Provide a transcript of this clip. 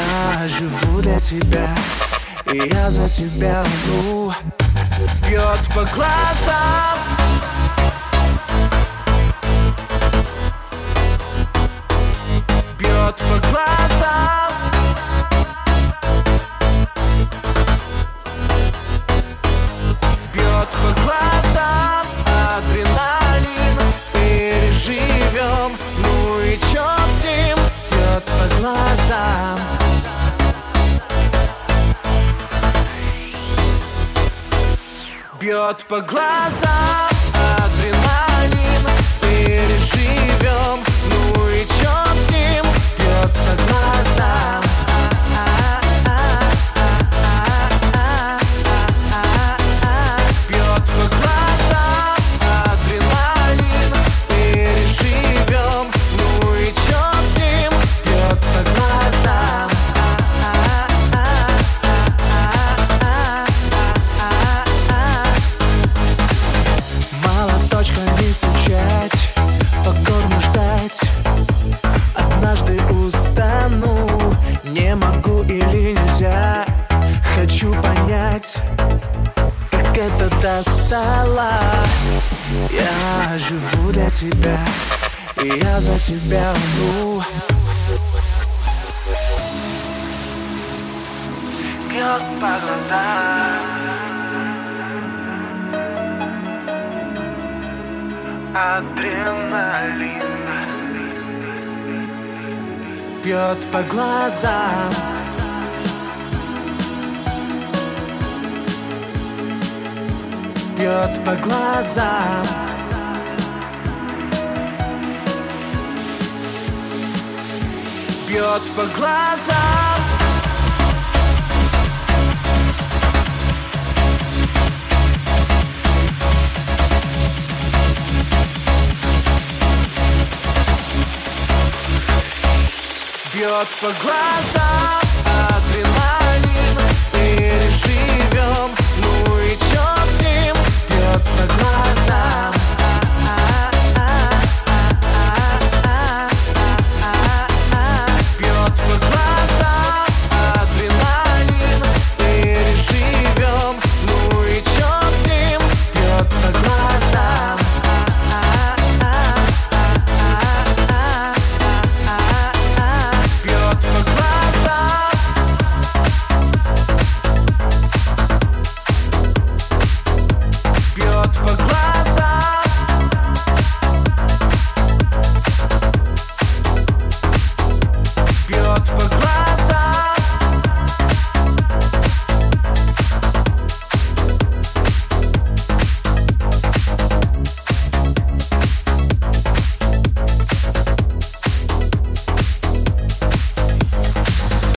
Я живу для тебя, и я за тебя умру. Бьет по глазам, бьет по глазам, бьет по глазам. Адреналин переживем, ну и чё с ним? Бьет по глазам. Бьет по глазам, адреналин переживем, ну и чё с ним? Бьет по глазам. Бьет по глазам, адреналин переживем, ну и чё с ним? Бьет по глазам. Молоточками стучать, покорно ждать. Однажды устану, не могу или нельзя. Хочу понять, как это достало. Я живу для тебя, и я за тебя умру. Бьет по глазам, адреналин бьет по глазам. Бьет по глазам. Бьет по глазам. Бьет по глазам, адреналин переживем, ну и чё с ним? Бьет по глазам. Бьет по глазам, адреналин переживем, ну и чё с ним? Бьет по глазам. Бьет по глазам. Бьет по глазам. Бьет по глазам.